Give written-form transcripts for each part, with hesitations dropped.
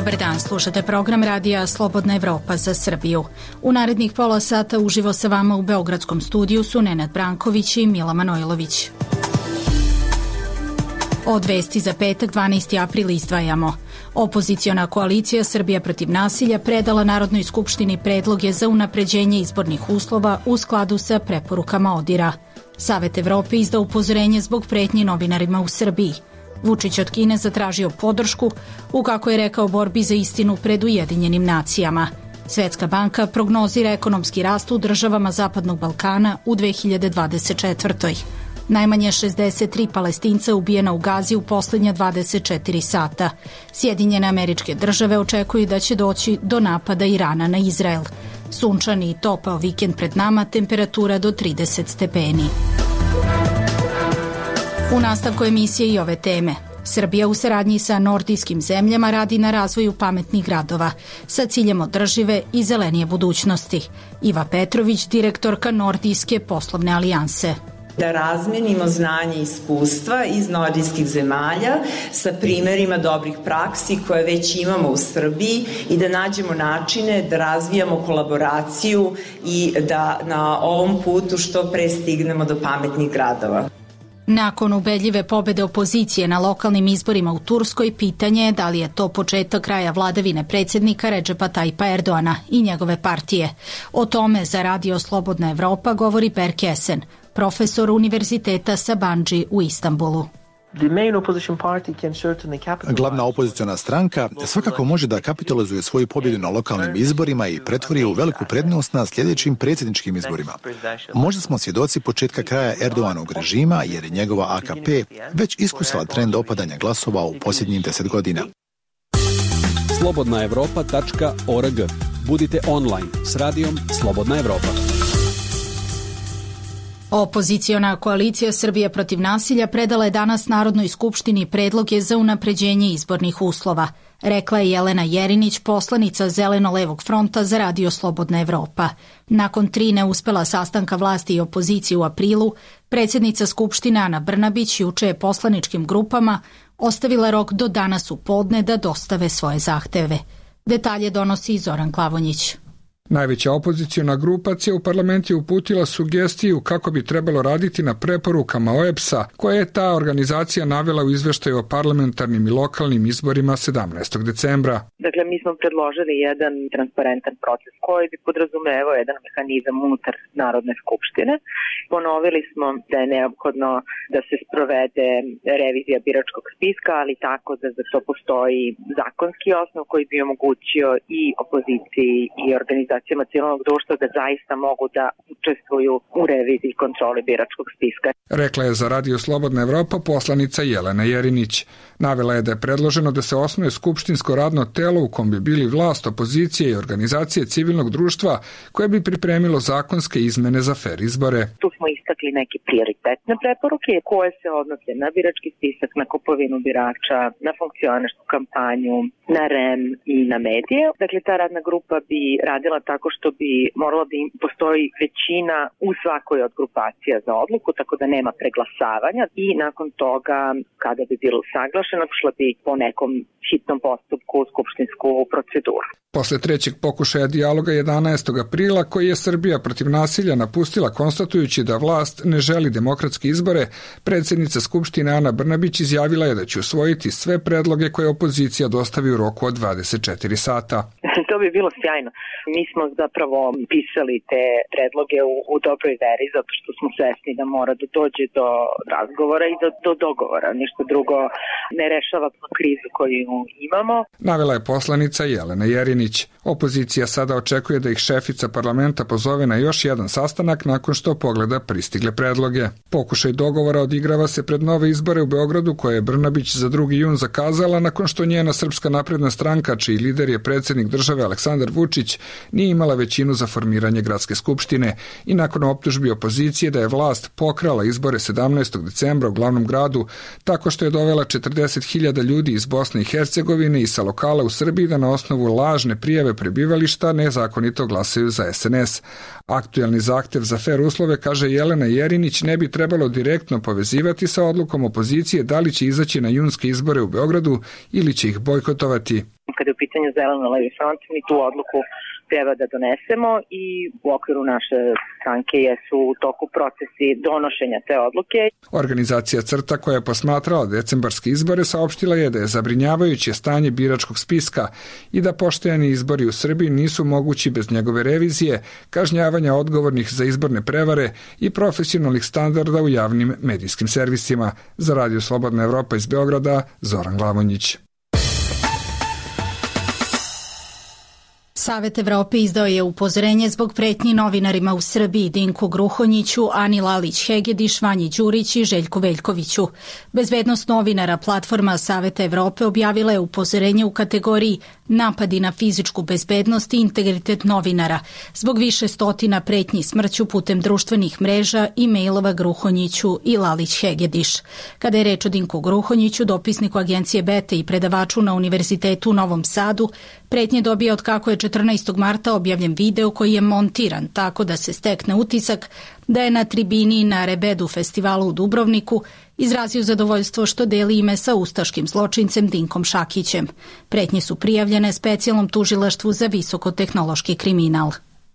Dobar dan, slušate program radija Slobodna Evropa za Srbiju. U narednih pola sata uživo sa vama u Beogradskom studiju su Nenad Branković i Mila Manojlović. Od vesti za petak 12. april izdvajamo. Opoziciona koalicija Srbija protiv nasilja predala Narodnoj skupštini predloge za unapređenje izbornih uslova u skladu sa preporukama ODIR-a. Savet Evrope izdao upozorenje zbog pretnji novinarima u Srbiji. Vučić od Kine zatražio podršku u, kako je rekao, borbi za istinu pred Ujedinjenim nacijama. Svetska banka prognozira ekonomski rast u državama Zapadnog Balkana u 2024. Najmanje 63 Palestinca ubijena u Gazi u poslednja 24 sata. Sjedinjene Američke Države očekuju da će doći do napada Irana na Izrael. Sunčani i topao vikend pred nama, temperatura do 30 stepeni. U nastavku emisije i ove teme. Srbija u saradnji sa nordijskim zemljama radi na razvoju pametnih gradova sa ciljem održive i zelenije budućnosti. Iva Petrović, direktorka Nordijske poslovne alijanse. Da razmenimo znanje i iskustva iz nordijskih zemalja sa primerima dobrih praksi koje već imamo u Srbiji i da nađemo načine da razvijamo kolaboraciju i da na ovom putu što pre stignemo do pametnih gradova. Nakon ubedljive pobede opozicije na lokalnim izborima u Turskoj, pitanje je da li je to početak kraja vladavine predsjednika Redžepa Tajpa Erdoana i njegove partije. O tome za Radio Slobodna Evropa govori Berk Esen, profesor Univerziteta Sabancı u Istanbulu. Glavna opoziciona stranka svakako može da kapitalizuje svoju pobjedu na lokalnim izborima i pretvori je u veliku prednost na sljedećim predsjedničkim izborima. Možda smo svjedoci početka kraja Erdoganovog režima jer je njegova AKP već iskusila trend opadanja glasova u posljednjih 10 godina. slobodnaevropa.org. Budite online s radijom Slobodna Evropa. Opoziciona koalicija Srbija protiv nasilja predala je danas Narodnoj skupštini predloge za unapređenje izbornih uslova, rekla je Jelena Jerinić, poslanica Zeleno-levog fronta za Radio Slobodna Evropa. Nakon 3 neuspela sastanka vlasti i opozicije u aprilu, predsjednica Skupštine Ana Brnabić juče je poslaničkim grupama ostavila rok do danas u podne da dostave svoje zahteve. Detalje donosi Zoran Klavonjić. Najveća opoziciona grupacija u parlamentu je uputila sugestiju kako bi trebalo raditi na preporukama OEBS-a, koje je ta organizacija navela u izveštaju o parlamentarnim i lokalnim izborima 17. decembra. Dakle, mi smo predložili jedan transparentan proces koji bi podrazumevao jedan mehanizam unutar Narodne skupštine. Ponovili smo da je neophodno da se sprovede revizija biračkog spiska, ali tako da za to postoji zakonski osnov koji bi omogućio i opoziciji i organizacijama civilnog društva da zaista mogu da učestvuju u reviziji i kontroli biračkog spiska. Rekla je za Radio Slobodna Evropa poslanica Jelena Jerinić. Navela je da je predloženo da se osnuje skupštinsko radno telo u kom bi bili vlast, opozicije i organizacije civilnog društva koje bi pripremilo zakonske izmene za fer izbore. Tu smo istakli neke prioritetne preporuke koje se odnose na birački spisak, na kupovinu birača, na funkcionersku kampanju, na REM i na medije. Dakle, ta radna grupa bi radila tako što bi moralo da postoji većina u svakoj od grupacija za odluku, tako da nema preglasavanja i nakon toga, kada bi bilo saglašeno, šla bi po nekom hitnom postupku u skupštinsku proceduru. Posle trećeg pokušaja dijaloga 11. aprila, koji je Srbija protiv nasilja napustila konstatujući da vlast ne želi demokratske izbore, predsjednica Skupštine Ana Brnabić izjavila je da će usvojiti sve predloge koje opozicija dostavi u roku od 24 sata. To bi bilo sjajno. Mi smo zapravo pisali te predloge u dobroj veri, zato što smo svesni da mora da dođe do razgovora i do dogovora. Ništa drugo ne rešava krizu koju imamo. Navela je poslanica Jelena Jerinić. Opozicija sada očekuje da ih šefica parlamenta pozove na još jedan sastanak nakon što pogleda pristigle predloge. Pokušaj dogovora odigrava se pred nove izbore u Beogradu koje je Brnabić za 2. jun zakazala nakon što njena Srpska napredna stranka, čiji lider je predsjednik države Aleksandar Vučić, nije imala većinu za formiranje gradske skupštine i nakon optužbi opozicije da je vlast pokrala izbore 17. decembra u glavnom gradu tako što je dovela 40.000 ljudi iz Bosne i Hercegovine i sa lokala u Srbiji da na osnovu lažne prijave prebivališta nezakonito glasaju za SNS. Aktuelni zahtev za fer uslove, kaže Jelena Jerinić, ne bi trebalo direktno povezivati sa odlukom opozicije da li će izaći na junske izbore u Beogradu ili će ih bojkotovati. Kada je u pitanju Zeleno-levi front, mi tu odluku treba da donesemo i u okviru naše stranke jesu u toku procesi donošenja te odluke. Organizacija CRTA, koja je posmatrala decembarske izbore, saopštila je da je zabrinjavajuće stanje biračkog spiska i da pošteni izbori u Srbiji nisu mogući bez njegove revizije, kažnjavanja odgovornih za izborne prevare i profesionalnih standarda u javnim medijskim servisima. Za Radio Slobodna Evropa iz Beograda, Zoran Glavonjić. Savet Evrope izdao je upozorenje zbog pretnji novinarima u Srbiji Dinku Gruhonjiću, Ani Lalić-Hegediš, Vanji Đurić i Željku Veljkoviću. Bezbednost novinara platforma Saveta Evrope objavila je upozorenje u kategoriji napadi na fizičku bezbednost i integritet novinara zbog više stotina pretnji smrću putem društvenih mreža i mailova Gruhonjiću i Lalić-Hegediš. Kada je reč o Dinku Gruhonjiću, dopisniku agencije Bete i predavaču na Univerzitetu u Novom Sadu, pretnje dobija od kako je 14. marta objavljen video koji je montiran tako da se stekne utisak da je na tribini na Rebedu festivalu u Dubrovniku izrazio zadovoljstvo što deli ime sa ustaškim zločincem Dinkom Šakićem. Pretnje su prijavljene specijalnom tužilaštvu za visokotehnološki kriminal.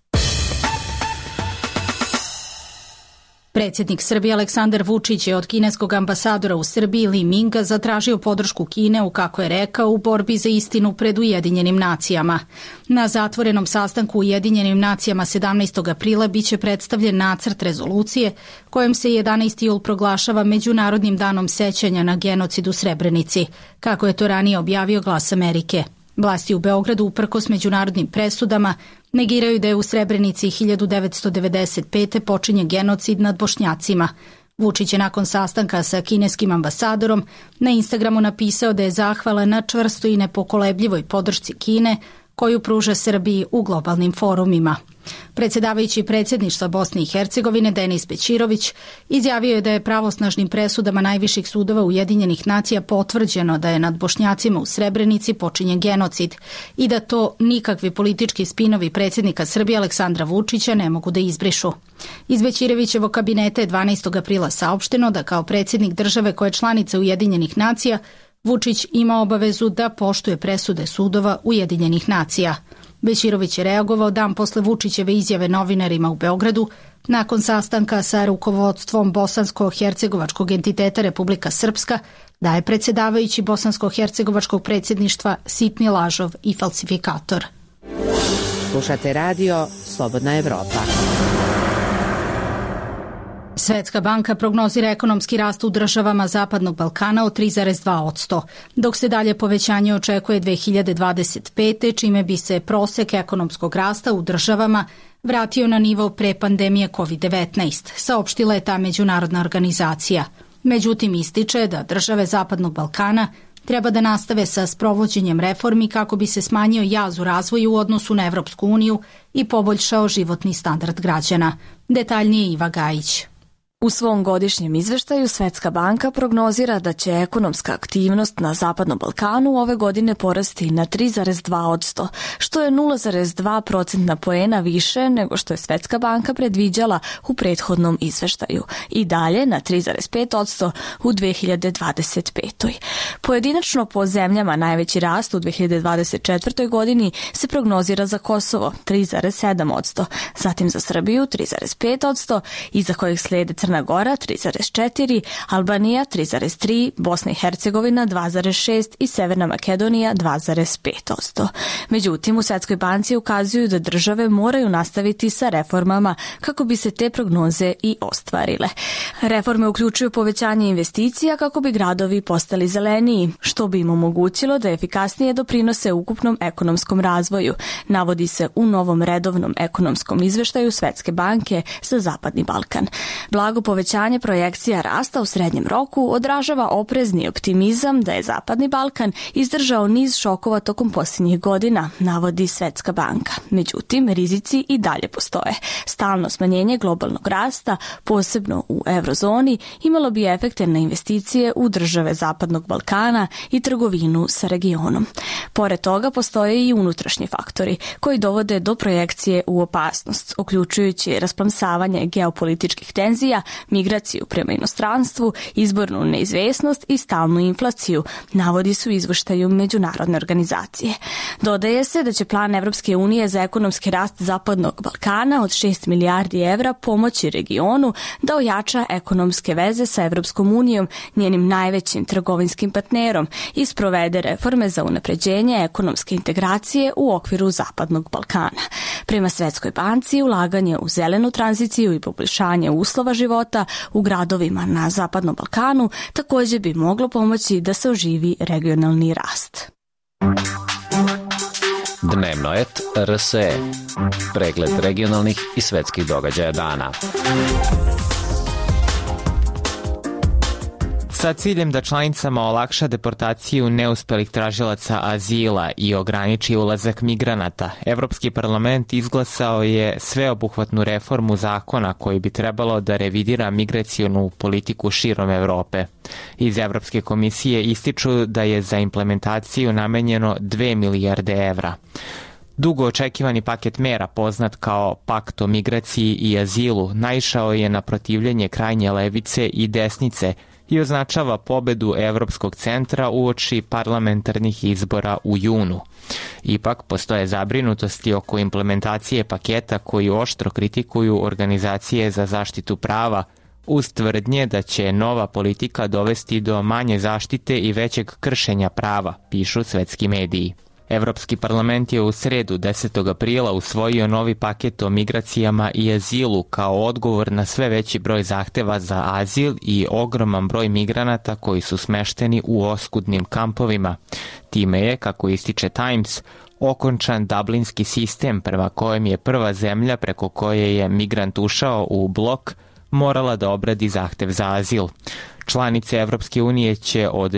Predsjednik Srbije Aleksandar Vučić je od kineskog ambasadora u Srbiji Li Minga zatražio podršku Kine u, kako je rekao, u borbi za istinu pred Ujedinjenim nacijama. Na zatvorenom sastanku u Ujedinjenim nacijama 17. aprila biće predstavljen nacrt rezolucije kojom se 11. jul proglašava Međunarodnim danom sećanja na genocid u Srebrenici, kako je to ranije objavio Glas Amerike. Vlasti u Beogradu, uprkos međunarodnim presudama, negiraju da je u Srebrenici 1995. počinjen genocid nad Bošnjacima. Vučić je nakon sastanka sa kineskim ambasadorom na Instagramu napisao da je zahvalan na čvrstoj i nepokolebljivoj podršci Kine koju pruža Srbiji u globalnim forumima. Predsjedavajući predsjedništva Bosne i Hercegovine Denis Bećirović izjavio je da je pravosnažnim presudama najviših sudova Ujedinjenih nacija potvrđeno da je nad Bošnjacima u Srebrenici počinjen genocid i da to nikakvi politički spinovi predsjednika Srbije Aleksandra Vučića ne mogu da izbrišu. Iz Bećirovićevog kabineta je 12. aprila saopšteno da kao predsjednik države koja je članica Ujedinjenih nacija Vučić ima obavezu da poštuje presude sudova Ujedinjenih nacija. Bećirović je reagovao dan posle Vučićeve izjave novinarima u Beogradu nakon sastanka sa rukovodstvom bosansko-hercegovačkog entiteta Republika Srpska da je predsjedavajući bosansko-hercegovačkog predsjedništva sitni lažov i falsifikator. Slušate radio Slobodna Evropa. Svetska banka prognozira ekonomski rast u državama Zapadnog Balkana od 3,2%, dok se dalje povećanje očekuje 2025. čime bi se prosek ekonomskog rasta u državama vratio na nivo pre pandemije COVID-19, saopštila je ta međunarodna organizacija. Međutim, ističe da države Zapadnog Balkana treba da nastave sa sprovođenjem reformi kako bi se smanjio jaz u razvoju u odnosu na Evropsku uniju i poboljšao životni standard građana. Detaljnije Iva Gajić. U svom godišnjem izveštaju Svetska banka prognozira da će ekonomska aktivnost na Zapadnom Balkanu ove godine porasti na 3,2%, što je 0,2% poena više nego što je Svetska banka predviđala u prethodnom izveštaju i dalje na 3,5% u 2025. Pojedinačno po zemljama najveći rast u 2024. godini se prognozira za Kosovo 3,7%, zatim za Srbiju 3,5%, iza kojih slede Crna Gora 3,4%, Albanija 3,3%, Bosna i Hercegovina 2,6% i Severna Makedonija 2,5%. Međutim, u Svetskoj banci ukazuju da države moraju nastaviti sa reformama kako bi se te prognoze i ostvarile. Reforme uključuju povećanje investicija kako bi gradovi postali zeleniji, što bi im omogućilo da efikasnije doprinose ukupnom ekonomskom razvoju, navodi se u novom redovnom ekonomskom izveštaju Svetske banke za Zapadni Balkan. Blago povećanje projekcija rasta u srednjem roku odražava oprezni optimizam da je Zapadni Balkan izdržao niz šokova tokom posljednjih godina, navodi Svetska banka. Međutim, rizici i dalje postoje. Stalno smanjenje globalnog rasta, posebno u eurozoni, imalo bi efekte na investicije u države Zapadnog Balkana i trgovinu sa regionom. Pored toga, postoje i unutrašnji faktori koji dovode do projekcije u opasnost, uključujući rasplamsavanje geopolitičkih tenzija migraciju prema inostranstvu, izbornu neizvesnost i stalnu inflaciju, navodi se u izveštaju međunarodne organizacije. Dodaje se da će plan Evropske unije za ekonomski rast Zapadnog Balkana od 6 milijardi evra pomoći regionu da ojača ekonomske veze sa Evropskom unijom, njenim najvećim trgovinskim partnerom, i sprovede reforme za unapređenje ekonomske integracije u okviru Zapadnog Balkana. Prema Svetskoj banci, ulaganje u zelenu tranziciju i poboljšanje uslova života u gradovima na Zapadnom Balkanu također bi moglo pomoći da se oživi regionalni rast. Dnevnoet RSE. Pregled regionalnih i svetskih događaja dana. Sa ciljem da članicama olakša deportaciju neuspelih tražilaca azila i ograniči ulazak migranata, Evropski parlament izglasao je sveobuhvatnu reformu zakona koji bi trebalo da revidira migracionu politiku širom Evrope. Iz Evropske komisije ističu da je za implementaciju namenjeno 2 milijarde evra. Dugo očekivani paket mera, poznat kao Pakt o migraciji i azilu, naišao je na protivljenje krajnje levice i desnice i označava pobedu Evropskog centra uoči parlamentarnih izbora u junu. Ipak, postoje zabrinutosti oko implementacije paketa koji oštro kritikuju organizacije za zaštitu prava, uz tvrdnje da će nova politika dovesti do manje zaštite i većeg kršenja prava, pišu svetski mediji. Evropski parlament je u sredu 10. aprila usvojio novi paket o migracijama i azilu kao odgovor na sve veći broj zahteva za azil i ogroman broj migranata koji su smešteni u oskudnim kampovima. Time je, kako ističe Times, okončan dublinski sistem prema kojem je prva zemlja preko koje je migrant ušao u blok morala da obradi zahtev za azil. Članice Evropske unije će od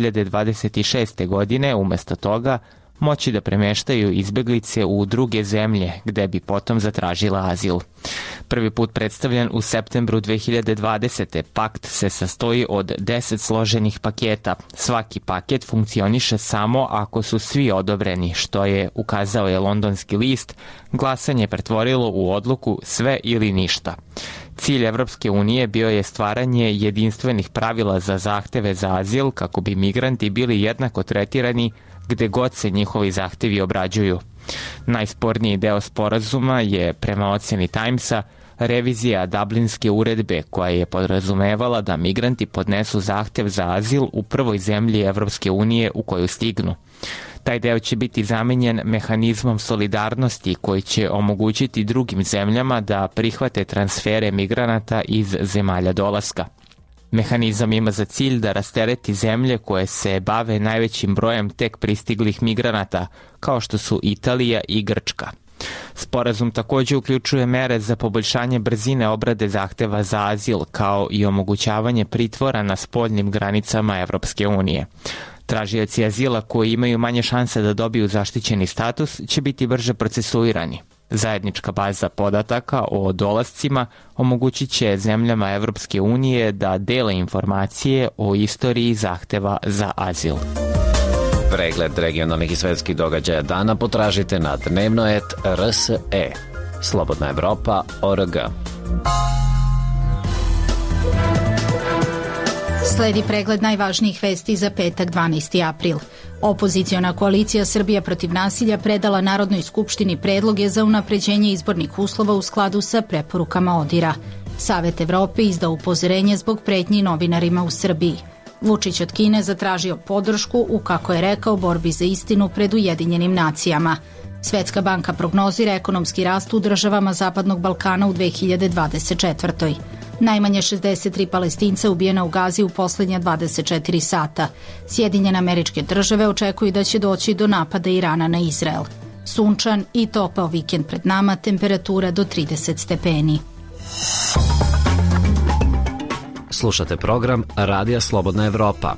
2026. godine umjesto toga moći da premeštaju izbeglice u druge zemlje gde bi potom zatražila azil. Prvi put predstavljen u septembru 2020. Pakt se sastoji od 10 složenih paketa. Svaki paket funkcioniše samo ako su svi odobreni, što je, ukazao je londonski list, glasanje pretvorilo u odluku sve ili ništa. Cilj Evropske unije bio je stvaranje jedinstvenih pravila za zahteve za azil kako bi migranti bili jednako tretirani gde god se njihovi zahtevi obrađuju. Najsporniji deo sporazuma je, prema ocjeni Timesa, revizija Dublinske uredbe koja je podrazumevala da migranti podnesu zahtev za azil u prvoj zemlji Evropske unije u koju stignu. Taj deo će biti zamenjen mehanizmom solidarnosti koji će omogućiti drugim zemljama da prihvate transfere migranata iz zemalja dolaska. Mehanizam ima za cilj da rastereti zemlje koje se bave najvećim brojem tek pristiglih migranata, kao što su Italija i Grčka. Sporazum također uključuje mere za poboljšanje brzine obrade zahteva za azil, kao i omogućavanje pritvora na spoljnim granicama Evropske unije. Tražioci azila koji imaju manje šanse da dobiju zaštićeni status će biti brže procesuirani. Zajednička baza podataka o dolascima omogućit će zemljama Evropske unije da dele informacije o istoriji zahteva za azil. Pregled regionalnih i svetskih događaja dana potražite na dnevnoet.rs.e. Slobodna Evropa.org. Sledi pregled najvažnijih vesti za petak 12. april. Opoziciona koalicija Srbija protiv nasilja predala Narodnoj skupštini predloge za unapređenje izbornih uslova u skladu sa preporukama ODIR-a. Savet Evrope izdao upozorenje zbog pretnji novinarima u Srbiji. Vučić od Kine zatražio podršku u, kako je rekao, borbi za istinu pred Ujedinjenim nacijama. Svetska banka prognozira ekonomski rast u državama Zapadnog Balkana u 2024. Najmanje 63 Palestinca ubijena u Gazi u poslednja 24 sata. Sjedinjene Američke Države očekuju da će doći do napada Irana na Izrael. Sunčan i topao vikend pred nama, temperatura do 30 stepeni. Slušate program Radija Slobodna Evropa.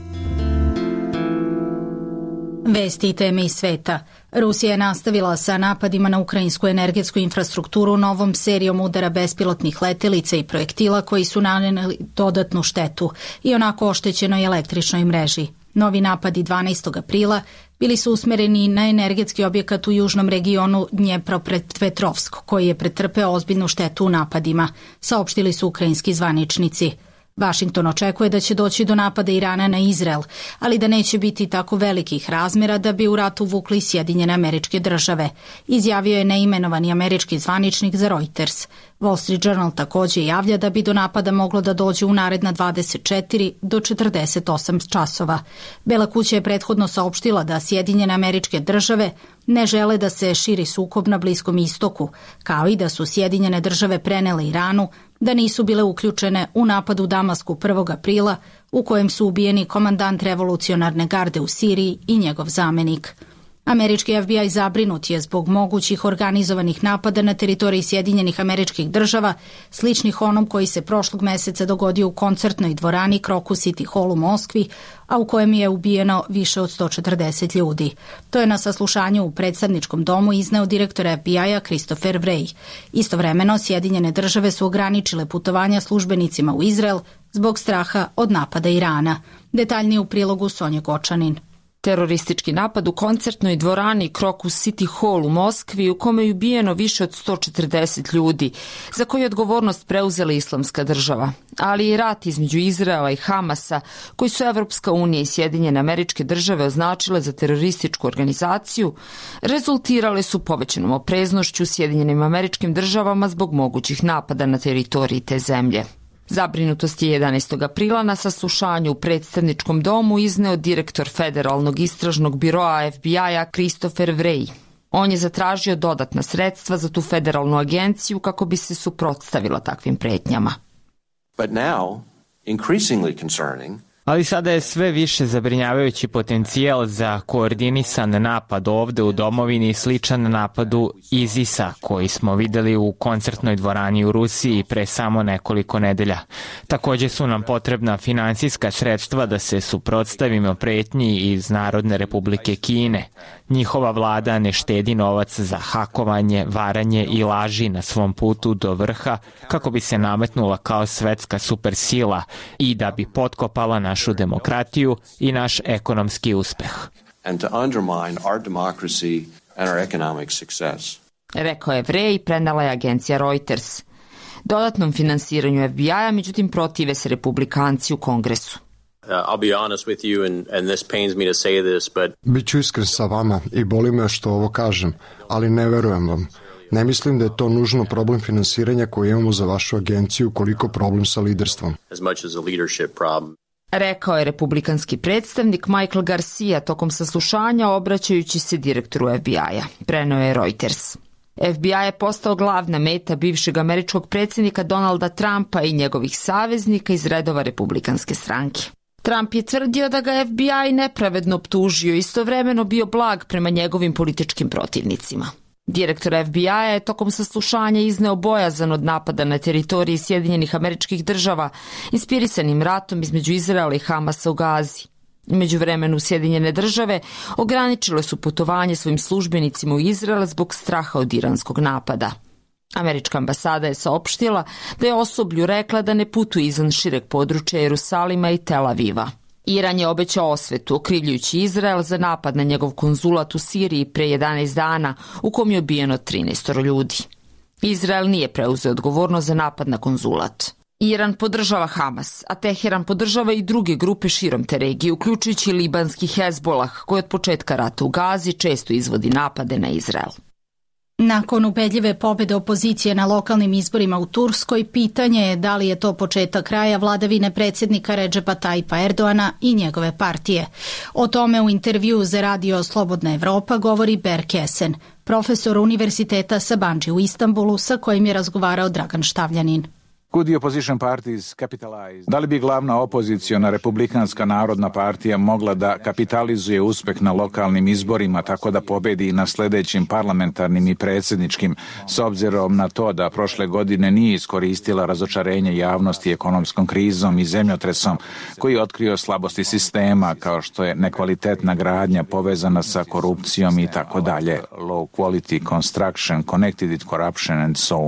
Vesti i teme iz sveta. Rusija je nastavila sa napadima na ukrajinsku energetsku infrastrukturu novom serijom udara bespilotnih letelica i projektila koji su naneli dodatnu štetu i onako oštećenoj električnoj mreži. Novi napadi 12. aprila bili su usmereni na energetski objekat u južnom regionu Dnjepropetrovsk, koji je pretrpeo ozbiljnu štetu u napadima, saopštili su ukrajinski zvaničnici. Vašington očekuje da će doći do napada Irana na Izrael, ali da neće biti tako velikih razmera da bi u rat uvukli Sjedinjene Američke Države, izjavio je neimenovani američki zvaničnik za Reuters. Wall Street Journal takođe javlja da bi do napada moglo da dođe u naredna 24 do 48 časova. Bela kuća je prethodno saopštila da Sjedinjene Američke Države ne žele da se širi sukob na Bliskom istoku, kao i da su Sjedinjene Države prenele Iranu da nisu bile uključene u napad u Damasku 1. aprila u kojem su ubijeni komandant revolucionarne garde u Siriji i njegov zamenik. Američki FBI zabrinut je zbog mogućih organizovanih napada na teritoriji Sjedinjenih Američkih Država, sličnih onom koji se prošlog meseca dogodio u koncertnoj dvorani Krokus City Hall u Moskvi, a u kojem je ubijeno više od 140 ljudi. To je na saslušanju u predstavničkom domu izneo direktor FBI-a Christopher Wray. Istovremeno, Sjedinjene Države su ograničile putovanja službenicima u Izrael zbog straha od napada Irana. Detaljnije u prilogu Sonje Gočanin. Teroristički napad u koncertnoj dvorani Krokus City Hall u Moskvi u kome je ubijeno više od 140 ljudi, za koju je odgovornost preuzela Islamska država, ali i rat između Izraela i Hamasa, koji su Evropska unija i Sjedinjene Američke Države označile za terorističku organizaciju, rezultirale su povećanom opreznošću Sjedinjenim Američkim Državama zbog mogućih napada na teritoriji te zemlje. Zabrinutost je 11. aprila na saslušanju u predstavničkom domu izneo direktor Federalnog istražnog biroa FBI-a Christopher Wray. On je zatražio dodatna sredstva za tu federalnu agenciju kako bi se suprotstavila takvim pretnjama. But now, increasingly concerning, ali sada je sve više zabrinjavajući potencijal za koordinisan napad ovde u domovini sličan napadu ISIS-a koji smo videli u koncertnoj dvorani u Rusiji pre samo nekoliko nedelja. Takođe su nam potrebna finansijska sredstva da se suprotstavimo pretnji iz Narodne Republike Kine. Njihova vlada ne štedi novac za hakovanje, varanje i laži na svom putu do vrha kako bi se nametnula kao svetska supersila i da bi potkopala našu demokratiju i naš ekonomski uspeh. Rekao je Wray i prenela je agencija Reuters. Dodatnom finansiranju FBI-a, međutim, protive se republikanci u Kongresu. I'll be honest with you and this pains me to say this, but Biću iskren sa vama i boli me što ovo kažem, ali ne verujem vam. Ne mislim da je to nužno problem finansiranja koji imamo za vašu agenciju, koliko problem sa liderstvom. As much as a leadership problem. Rekao je republikanski predstavnik Michael Garcia tokom saslušanja obraćajući se direktoru FBI-a. Preneo je Reuters. FBI je postao glavna meta bivšeg američkog predsjednika Donalda Trumpa i njegovih saveznika iz redova republikanske stranke. Trump je tvrdio da ga FBI nepravedno optužio i istovremeno bio blag prema njegovim političkim protivnicima. Direktor FBI-a je tokom saslušanja izneo bojazan od napada na teritoriji Sjedinjenih Američkih Država, inspirisanim ratom između Izraela i Hamasa u Gazi. U međuvremenu Sjedinjene Države ograničile su putovanje svojim službenicima u Izrael zbog straha od iranskog napada. Američka ambasada je saopštila da je osoblju rekla da ne putuje izvan šireg područja Jerusalima i Tel Aviva. Iran je obećao osvetu, okrivljujući Izrael za napad na njegov konzulat u Siriji pre 11 dana, u kom je ubijeno 13 ljudi. Izrael nije preuzeo odgovornost za napad na konzulat. Iran podržava Hamas, a Teheran podržava i druge grupe širom te regije, uključujući libanski Hezbolah, koji od početka rata u Gazi često izvodi napade na Izrael. Nakon ubedljive pobede opozicije na lokalnim izborima u Turskoj, pitanje je da li je to početak kraja vladavine predsjednika Redžepa Tayyipa Erdoana i njegove partije. O tome u intervjuu za radio Slobodna Evropa govori Berk Esen, profesor Univerziteta Sabancı u Istanbulu, sa kojim je razgovarao Dragan Štavljanin. Da li bi glavna opoziciona Republikanska narodna partija mogla da kapitalizuje uspeh na lokalnim izborima tako da pobedi na sljedećim parlamentarnim i predsjedničkim, s obzirom na to da prošle godine nije iskoristila razočarenje javnosti ekonomskom krizom i zemljotresom koji je otkrio slabosti sistema kao što je nekvalitetna gradnja povezana sa korupcijom i tako dalje, low quality construction, connected with corruption and so on.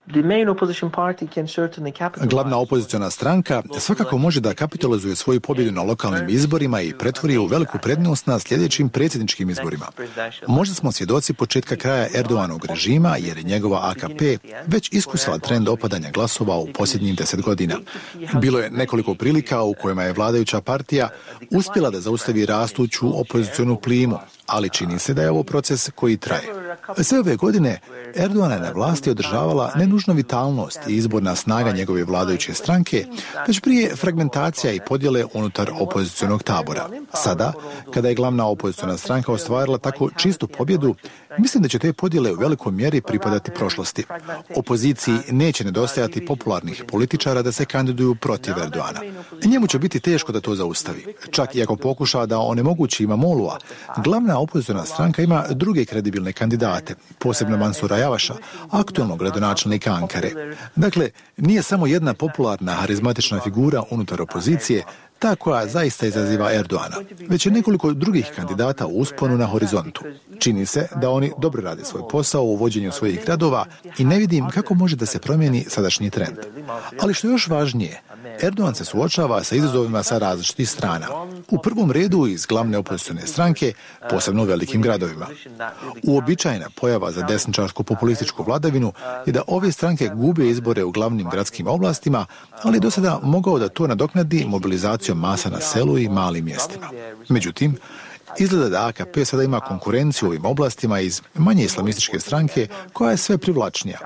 Glavna opoziciona stranka svakako može da kapitalizuje svoju pobjedu na lokalnim izborima i pretvori je u veliku prednost na sljedećim predsjedničkim izborima. Možda smo svjedoci početka kraja Erdoganovog režima jer je njegova AKP već iskusila trend opadanja glasova u posljednjih 10 godina. Bilo je nekoliko prilika u kojima je vladajuća partija uspjela da zaustavi rastuću opozicionu plimu, ali čini se da je ovo proces koji traje. Sve ove godine Erdogan je na vlasti održavala ne nužno vitalnost i izborna snaga njegove vladajuće stranke, već prije fragmentacija i podjele unutar opozicionog tabora. Sada, kada je glavna opoziciona stranka ostvarila tako čistu pobjedu, mislim da će te podjele u velikoj mjeri pripadati prošlosti. Opoziciji neće nedostajati popularnih političara da se kandiduju protiv Erdogana. Njemu će biti teško da to zaustavi. Čak i ako pokuša da onemogući Imamoglu'a, glavna opoziciona stranka ima druge kredibilne kandidate, posebno Mansura Javaša, aktualnog gradonačelnika Ankare. Dakle, nije samo jedna popularna, harizmatična figura unutar opozicije ta koja zaista izaziva Erdogana, već je nekoliko drugih kandidata u usponu na horizontu. Čini se da oni dobro rade svoj posao u vođenju svojih gradova i ne vidim kako može da se promijeni sadašnji trend. Ali što je još važnije, Erdogan se suočava sa izazovima sa različitih strana. U prvom redu iz glavne opozicione stranke, posebno u velikim gradovima. Uobičajena pojava za desničarsku populističku vladavinu je da ove stranke gube izbore u glavnim gradskim oblastima, ali do sada mogao da to nadoknadi mobilizacijom masa na selu i malim mjestima. Međutim, izgleda da AKP sada ima konkurenciju u ovim oblastima iz manje islamističke stranke koja je sve privlačnija.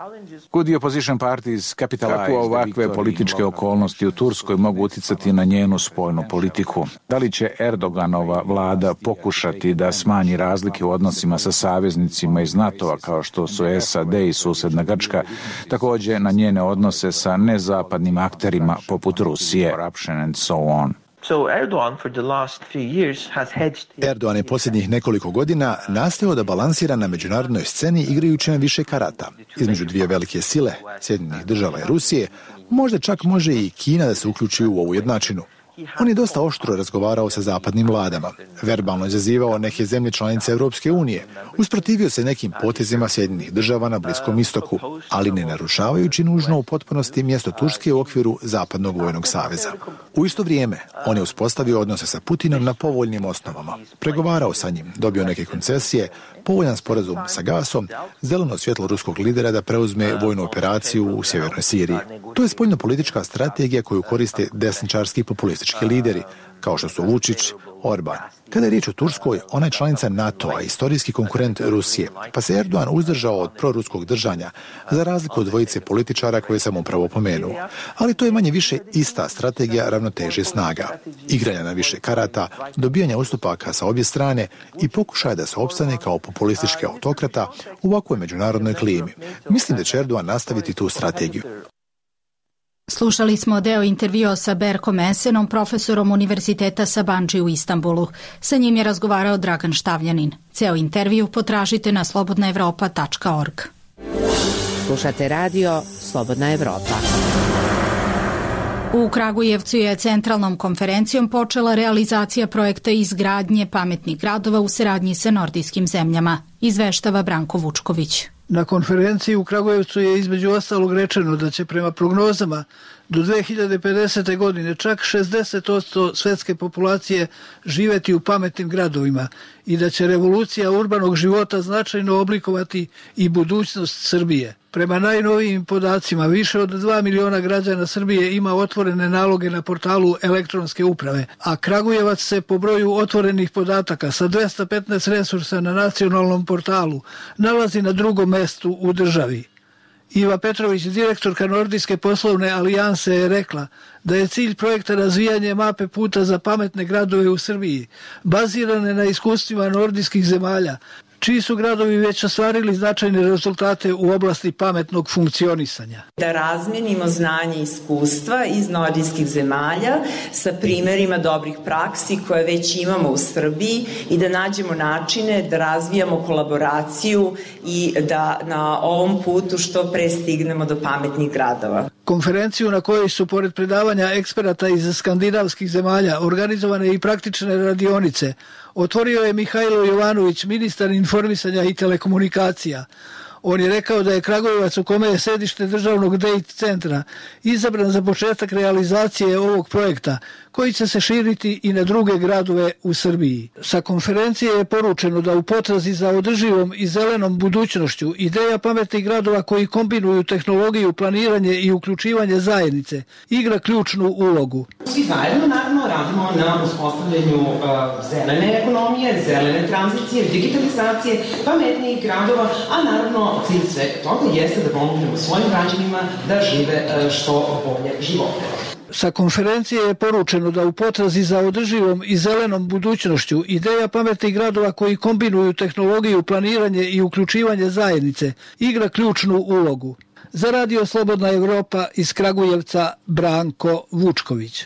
Kako ovakve političke okolnosti u Turskoj mogu utjecati na njenu spoljnu politiku? Da li će Erdoganova vlada pokušati da smanji razlike u odnosima sa saveznicima iz NATO-a kao što su SAD i susjedna Grčka, također na njene odnose sa nezapadnim akterima poput Rusije? Erdogan je posljednjih nekoliko godina nastojao da balansira na međunarodnoj sceni igrajući na više karata. Između dvije velike sile, Sjedinjenih Država i Rusije, možda čak može i Kina da se uključi u ovu jednačinu. On je dosta oštro razgovarao sa zapadnim vladama, verbalno izazivao neke zemlje članice Europske unije, usprotivio se nekim potezima Sjedinjenih Država na Bliskom istoku, ali ne narušavajući nužno u potpunosti mjesto Turske u okviru Zapadnog vojnog saveza. U isto vrijeme, on je uspostavio odnose sa Putinom na povoljnim osnovama, pregovarao sa njim, dobio neke koncesije, povoljan sporazum sa gasom, zeleno svjetlo ruskog lidera da preuzme vojnu operaciju u sjevernoj Siriji. To je spoljnopolitička strategija koju koriste desničarski populistički lideri, kao što su Vučić, Orban. Kada je riječ o Turskoj, ona je članica NATO-a, istorijski konkurent Rusije, pa se Erdogan uzdržao od proruskog držanja, za razliku od dvojice političara koje sam upravo pomenuo. Ali to je manje više ista strategija ravnoteže snaga, igranja na više karata, dobijanja ustupaka sa obje strane i pokušaja da se opstane kao populistički autokrata u ovakvoj međunarodnoj klimi. Mislim da će Erdogan nastaviti tu strategiju. Slušali smo deo intervjua sa Berkom Esenom, profesorom Univerziteta Sabancı u Istanbulu. Sa njim je razgovarao Dragan Štavljanin. Ceo intervju potražite na slobodnaevropa.org. Slušate radio Slobodna Evropa. U Kragujevcu je centralnom konferencijom počela realizacija projekta izgradnje pametnih gradova u saradnji sa nordijskim zemljama, izveštava Branko Vučković. Na konferenciji u Kragujevcu je između ostalog rečeno da će prema prognozama do 2050. godine čak 60% svetske populacije živjeti u pametnim gradovima i da će revolucija urbanog života značajno oblikovati i budućnost Srbije. Prema najnovijim podacima, više od 2 miliona građana Srbije ima otvorene naloge na portalu elektronske uprave, a Kragujevac se po broju otvorenih podataka sa 215 resursa na nacionalnom portalu nalazi na drugom mestu u državi. Iva Petrović, direktorka Nordijske poslovne alijanse, je rekla da je cilj projekta razvijanje mape puta za pametne gradove u Srbiji, bazirane na iskustvima nordijskih zemalja, čiji su gradovi već ostvarili značajne rezultate u oblasti pametnog funkcionisanja. Da razmjenimo znanje i iskustva iz nordijskih zemalja sa primjerima dobrih praksi koje već imamo u Srbiji i da nađemo načine da razvijamo kolaboraciju i da na ovom putu što pre stignemo do pametnih gradova. Konferenciju na kojoj su pored predavanja eksperata iz skandinavskih zemalja organizovane i praktične radionice otvorio je Mihajlo Jovanović, ministar informisanja i telekomunikacija. On je rekao da je Kragujevac, u kome je sedište državnog DEIT centra, izabran za početak realizacije ovog projekta, koji će se širiti i na druge gradove u Srbiji. Sa konferencije je poručeno da u potrazi za održivom i zelenom budućnošću ideja pametnih gradova koji kombinuju tehnologiju, planiranje i uključivanje zajednice igra ključnu ulogu. Svi zajedno naravno radimo na uspostavljanju zelene ekonomije, zelene tranzicije, digitalizacije, pametnijih gradova, a naravno cilj svega toga jeste da pomognemo svojim građanima da žive što bolje živote. Sa konferencije je poručeno da u potrazi za održivom i zelenom budućnošću ideja pametnih gradova koji kombinuju tehnologiju, planiranje i uključivanje zajednice igra ključnu ulogu. Za Radio Slobodna Evropa iz Kragujevca, Branko Vučković.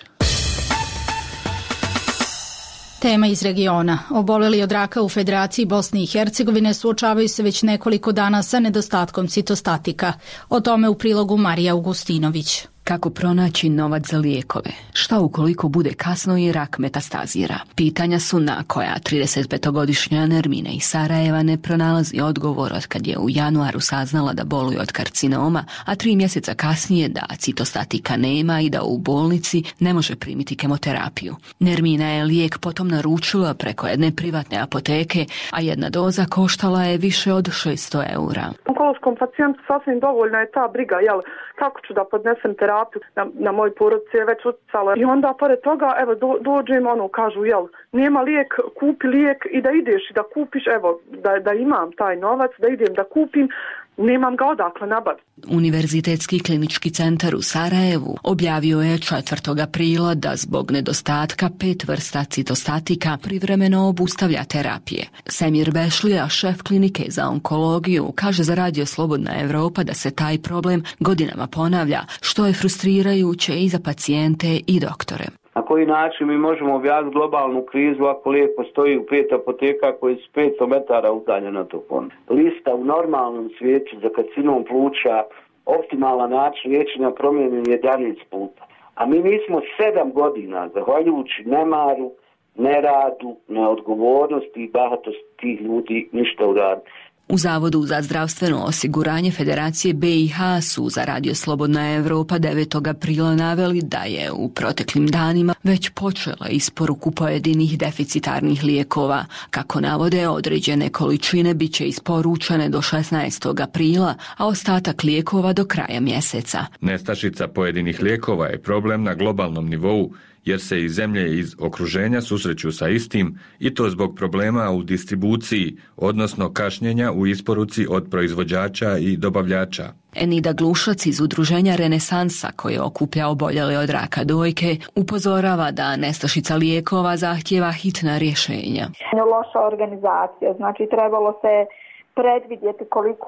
Tema iz regiona. Oboleli od raka u Federaciji Bosne i Hercegovine suočavaju se već nekoliko dana sa nedostatkom citostatika. O tome u prilogu Marija Augustinović. Kako pronaći novac za lijekove? Šta ukoliko bude kasno i rak metastazira? Pitanja su na koja 35-godišnja Nermina iz Sarajeva ne pronalazi odgovor od kad je u januaru saznala da boluje od karcinoma, a 3 mjeseca kasnije da citostatika nema i da u bolnici ne može primiti kemoterapiju. Nermina je lijek potom naručila preko jedne privatne apoteke, a jedna doza koštala je više od 600 €. Onkološkom pacijentu sasvim dovoljna je ta briga, kako ću da podnesem terapiju, na moj porodici je već utjecalo. I onda pored toga, dođem, kažu, nema lijek, kupi lijek i da ideš i da kupiš, da imam taj novac, da idem da kupim, nemam ga odakle nabaviti. Univerzitetski klinički centar u Sarajevu objavio je 4. aprila da zbog nedostatka 5 vrsta citostatika privremeno obustavlja terapije. Semir Bešlija, šef klinike za onkologiju, kaže za Radio Slobodna Evropa da se taj problem godinama ponavlja, što je frustrirajuće i za pacijente i doktore. Na koji način mi možemo objaviti globalnu krizu ako lijek postoji u 5 apoteka koji su 500 metara udaljeni od tog fonda? Lista u normalnom svijetu za karcinom pluća, optimalan način liječenja promijenjen 11 puta. A mi nismo 7 godina, zahvaljujući nemaru, neradu, neodgovornosti i bahatosti tih ljudi ništa uradili. U Zavodu za zdravstveno osiguranje Federacije BiH su za Radio Slobodna Evropa 9. aprila naveli da je u proteklim danima već počela isporuku pojedinih deficitarnih lijekova. Kako navode, određene količine bit će isporučene do 16. aprila, a ostatak lijekova do kraja mjeseca. Nestašica pojedinih lijekova je problem na globalnom nivou, jer se i zemlje iz okruženja susreću sa istim, i to zbog problema u distribuciji, odnosno kašnjenja u isporuci od proizvođača i dobavljača. Enida Glušac iz udruženja Renesansa, koje okuplja oboljele od raka dojke, upozorava da nestašica lijekova zahtijeva hitna rješenja. Loša organizacija, znači trebalo se predvidjeti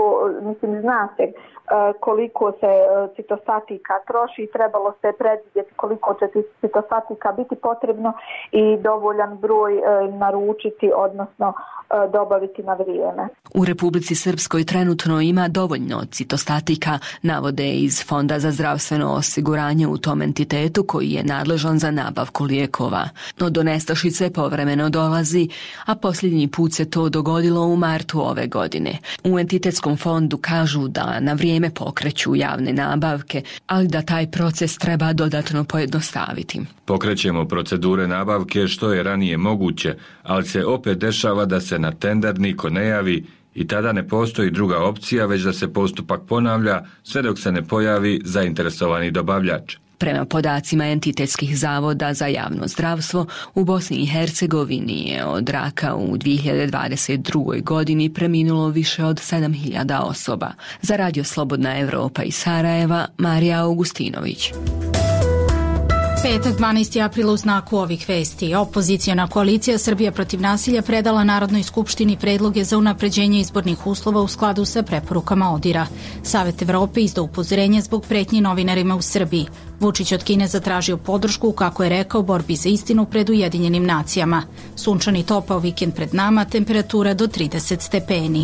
zna se koliko se citostatika troši, trebalo se predvidjeti koliko će citostatika biti potrebno i dovoljan broj naručiti, odnosno dobaviti na vrijeme. U Republici Srpskoj trenutno ima dovoljno citostatika, navode iz Fonda za zdravstveno osiguranje u tom entitetu koji je nadležan za nabavku lijekova. No do nestašice povremeno dolazi, a posljednji put se to dogodilo u martu ove godine. U entitetskom fondu kažu da na vrijeme pokreću javne nabavke, ali da taj proces treba dodatno pojednostaviti. Pokrećemo procedure nabavke što je ranije moguće, ali se opet dešava da se na tender niko ne javi i tada ne postoji druga opcija, već da se postupak ponavlja sve dok se ne pojavi zainteresovani dobavljač. Prema podacima entitetskih zavoda za javno zdravstvo, u Bosni i Hercegovini je od raka u 2022. godini preminulo više od 7.000 osoba. Za Radio Slobodna Evropa iz Sarajeva, Marija Augustinović. Petak 12. aprila u znaku ovih vesti. Opoziciona koalicija Srbija protiv nasilja predala Narodnoj skupštini predloge za unapređenje izbornih uslova u skladu sa preporukama ODIR-a. Savet Evrope izdao upozorenje zbog pretnji novinarima u Srbiji. Vučić od Kine zatražio podršku, kako je rekao, borbi za istinu pred Ujedinjenim nacijama. Sunčani topao vikend pred nama, temperatura do 30 stepeni.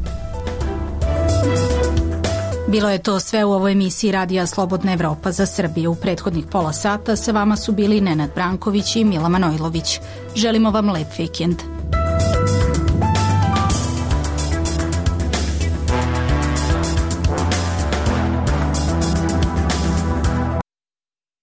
Bilo je to sve u ovoj emisiji Radija Slobodna Evropa za Srbiju. U prethodnih pola sata sa vama su bili Nenad Branković i Mila Manojlović. Želimo vam lep vikend.